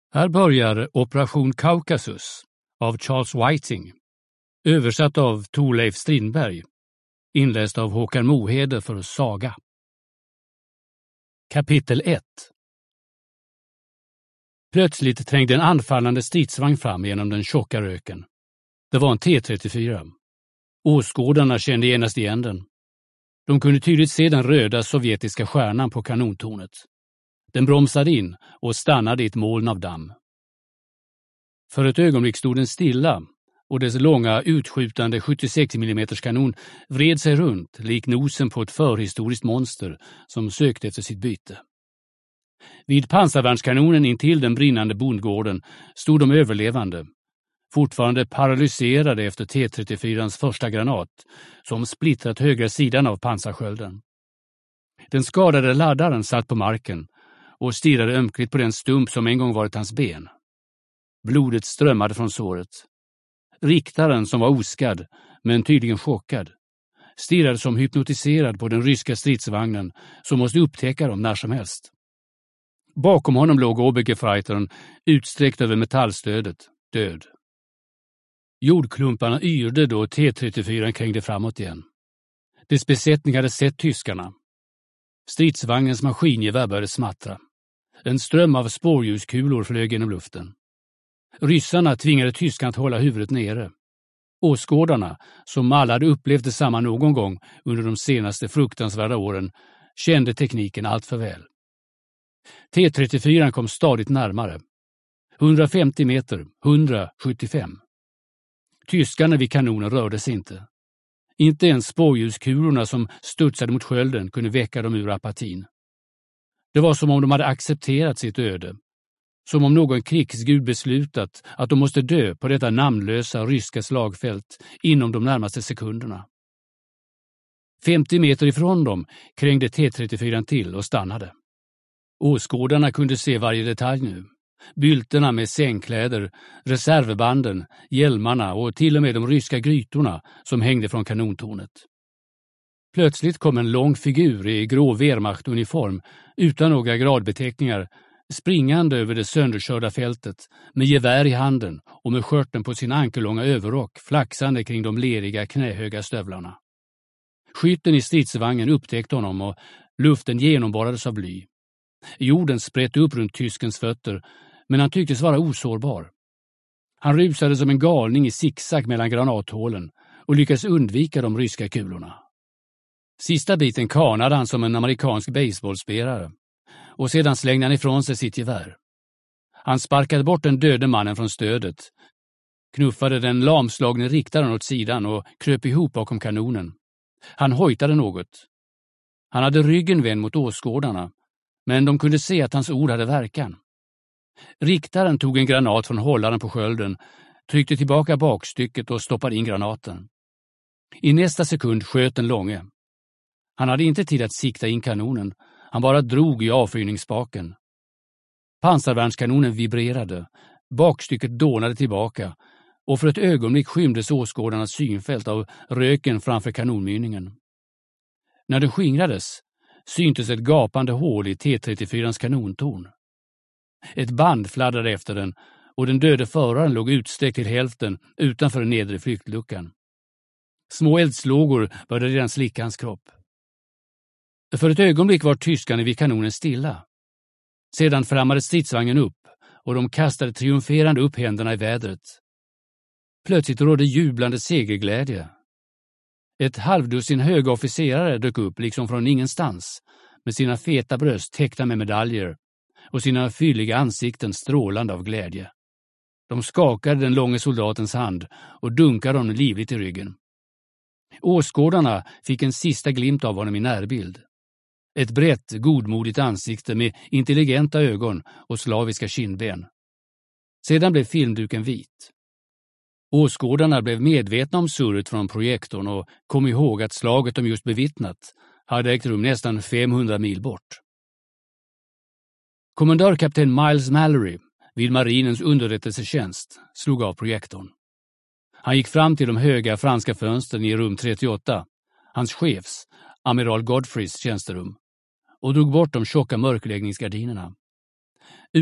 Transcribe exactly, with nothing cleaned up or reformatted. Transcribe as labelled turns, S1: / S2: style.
S1: Här börjar Operation Kaukasus av Charles Whiting, översatt av Torleif Strindberg, inläst av Håkan Mohede för Saga. Kapitel ett. Plötsligt trängde en anfallande stridsvagn fram genom den tjocka röken. Det var en T trettiofyra. Åskådarna kände genast igen den. De kunde tydligt se den röda sovjetiska stjärnan på kanontornet. Den bromsade in och stannade i ett moln av damm. För ett ögonblick stod den stilla och dess långa utskjutande sjuttiosex millimeter kanon vred sig runt lik nosen på ett förhistoriskt monster som sökte efter sitt byte. Vid pansarvärnskanonen intill den brinnande bondgården stod de överlevande, fortfarande paralyserade efter T trettiofyrans första granat som splittrat högra sidan av pansarskölden. Den skadade laddaren satt på marken och stirrade ömkligt på den stump som en gång varit hans ben. Blodet strömmade från såret. Riktaren, som var oskadd, men tydligen chockad, stirrade som hypnotiserad på den ryska stridsvagnen som måste upptäcka dem när som helst. Bakom honom låg Obergefreitern utsträckt över metallstödet, död. Jordklumparna yrde då T trettiofyran krängde framåt igen. Dess besättning hade sett tyskarna. Stridsvagnens maskingevär började smattra. En ström av spårljuskulor flög genom luften. Ryssarna tvingade tyskarna att hålla huvudet nere. Åskådarna, som alla hade upplevt detsamma någon gång under de senaste fruktansvärda åren, kände tekniken allt för väl. T trettiofyran kom stadigt närmare. hundrafemtio meter, hundrasjuttiofem. Tyskarna vid kanonen rörde sig inte. Inte ens spårljuskulorna som studsade mot skölden kunde väcka dem ur apatin. Det var som om de hade accepterat sitt öde. Som om någon krigsgud beslutat att de måste dö på detta namnlösa ryska slagfält inom de närmaste sekunderna. femtio meter ifrån dem krängde T trettiofyran till och stannade. Åskådarna kunde se varje detalj nu. Bylterna med sängkläder, reservbanden, hjälmarna och till och med de ryska grytorna som hängde från kanontornet. Plötsligt kom en lång figur i grå Wehrmacht-uniform utan några gradbeteckningar springande över det sönderkörda fältet med gevär i handen och med skörten på sin ankellånga överrock flaxande kring de leriga knähöga stövlarna. Skytten i stridsvagnen upptäckte honom och luften genomborrades av bly. Jorden sprätt upp runt tyskens fötter, men han tycktes vara osårbar. Han rusade som en galning i zigzag mellan granathålen och lyckades undvika de ryska kulorna. Sista biten kanade han som en amerikansk baseballspelare och sedan slängde han ifrån sig sitt gevär. Han sparkade bort den döde mannen från stödet, knuffade den lamslagne riktaren åt sidan och kröp ihop bakom kanonen. Han hojtade något. Han hade ryggen vänd mot åskådarna, men de kunde se att hans ord hade verkan. Riktaren tog en granat från hållaren på skölden, tryckte tillbaka bakstycket och stoppade in granaten. I nästa sekund sköt den långe. Han hade inte tid att sikta in kanonen, han bara drog i avfyrningsspaken. Pansarvärnskanonen vibrerade, bakstycket dånade tillbaka och för ett ögonblick skymdes åskådarnas synfält av röken framför kanonmynningen. När den skingrades syntes ett gapande hål i T trettiofyrans kanontorn. Ett band fladdrade efter den och den döde föraren låg utsträckt till hälften utanför den nedre flyktluckan. Små eldslågor började redan slicka hans kropp. För ett ögonblick var tyskarna vid kanonen stilla. Sedan flammade stridsvagnen upp och de kastade triumferande upp händerna i vädret. Plötsligt rådde jublande segerglädje. Ett halvdussin höga officerare dök upp liksom från ingenstans med sina feta bröst täckta med medaljer och sina fylliga ansikten strålande av glädje. De skakade den långe soldatens hand och dunkade honom livligt i ryggen. Åskådarna fick en sista glimt av honom i närbild. Ett brett, godmodigt ansikte med intelligenta ögon och slaviska kindben. Sedan blev filmduken vit. Åskådarna blev medvetna om surret från projektorn och kom ihåg att slaget de just bevittnat hade ägt rum nästan femhundra mil bort. Kommendörkapten Miles Mallory vid marinens underrättelsetjänst slog av projektorn. Han gick fram till de höga franska fönstren i rum trettioåtta, hans chefs, amiral Godfreys tjänsterum, och drog bort de tjocka mörkläggningsgardinerna.